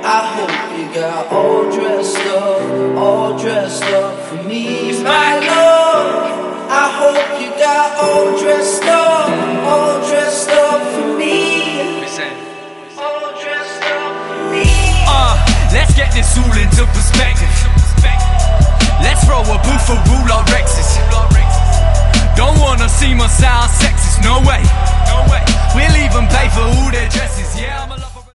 I hope you got all dressed up for me, my love. I hope you got all dressed up for me. All dressed up for me. Let's get this all into perspective. Let's throw a boo-for-boo like Rexes. Don't wanna see my sound sexist, no way. We'll even pay for all their dresses, yeah, I'm a